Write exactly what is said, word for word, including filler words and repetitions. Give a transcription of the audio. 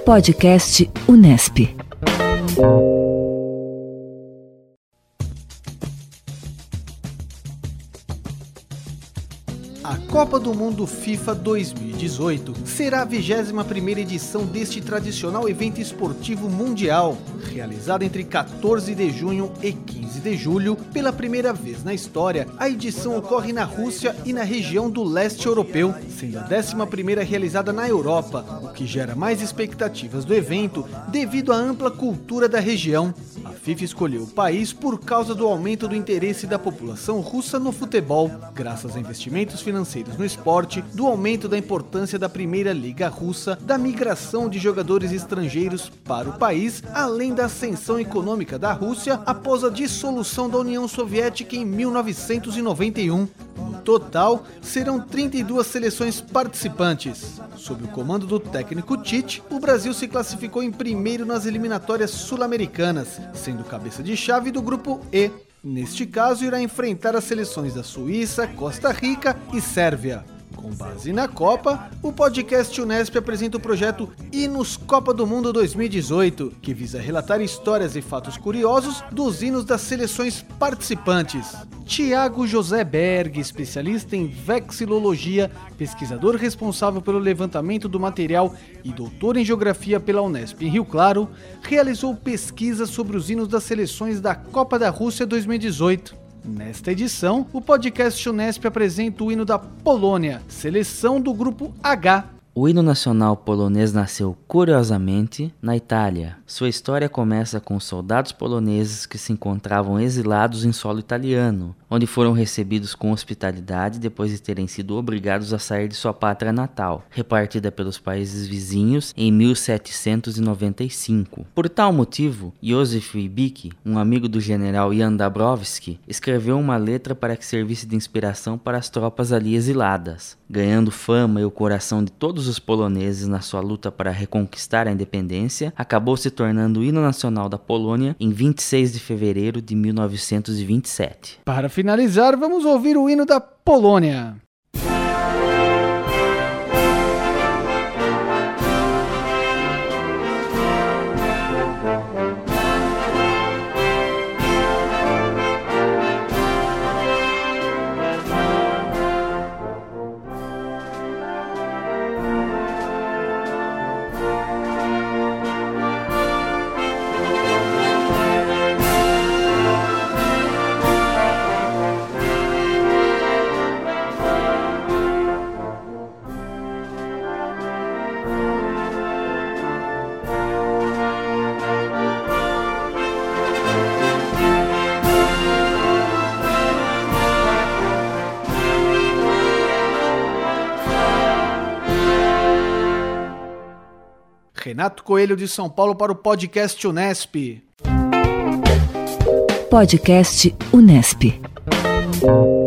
Podcast Unesp. A Copa do Mundo FIFA dois mil e dezoito será a vigésima primeira edição deste tradicional evento esportivo mundial, realizado entre quatorze de junho e quinze de julho. Pela primeira vez na história, a edição ocorre na Rússia e na região do leste europeu, sendo a décima primeira realizada na Europa, o que gera mais expectativas do evento devido à ampla cultura da região. A FIFA escolheu o país por causa do aumento do interesse da população russa no futebol, graças a investimentos financeiros no esporte, do aumento da importância da primeira liga russa, da migração de jogadores estrangeiros para o país, além da ascensão econômica da Rússia após a dissolução da União Soviética em mil novecentos e noventa e um. No total, serão trinta e duas seleções participantes. Sob o comando do técnico Tite, o Brasil se classificou em primeiro nas eliminatórias sul-americanas, sendo cabeça de chave do grupo E. Neste caso, irá enfrentar as seleções da Suíça, Costa Rica e Sérvia. Com base na Copa, o podcast Unesp apresenta o projeto Hinos Copa do Mundo dois mil e dezoito, que visa relatar histórias e fatos curiosos dos hinos das seleções participantes. Tiago José Berg, especialista em vexilologia, pesquisador responsável pelo levantamento do material e doutor em geografia pela Unesp em Rio Claro, realizou pesquisas sobre os hinos das seleções da Copa da Rússia dois mil e dezoito. Nesta edição, o podcast Unesp apresenta o hino da Polônia, seleção do grupo H. O hino nacional polonês nasceu, curiosamente, na Itália. Sua história começa com os soldados poloneses que se encontravam exilados em solo italiano, onde foram recebidos com hospitalidade depois de terem sido obrigados a sair de sua pátria natal, repartida pelos países vizinhos em mil setecentos e noventa e cinco. Por tal motivo, Józef Wybicki, um amigo do general Jan Dąbrowski, escreveu uma letra para que servisse de inspiração para as tropas ali exiladas. Ganhando fama e o coração de todos os poloneses na sua luta para reconquistar a independência, acabou se tornando o hino nacional da Polônia em vinte e seis de fevereiro de mil novecentos e vinte e sete. Para finalizar, vamos ouvir o hino da Polônia. Renato Coelho de São Paulo para o podcast Unesp. Podcast Unesp.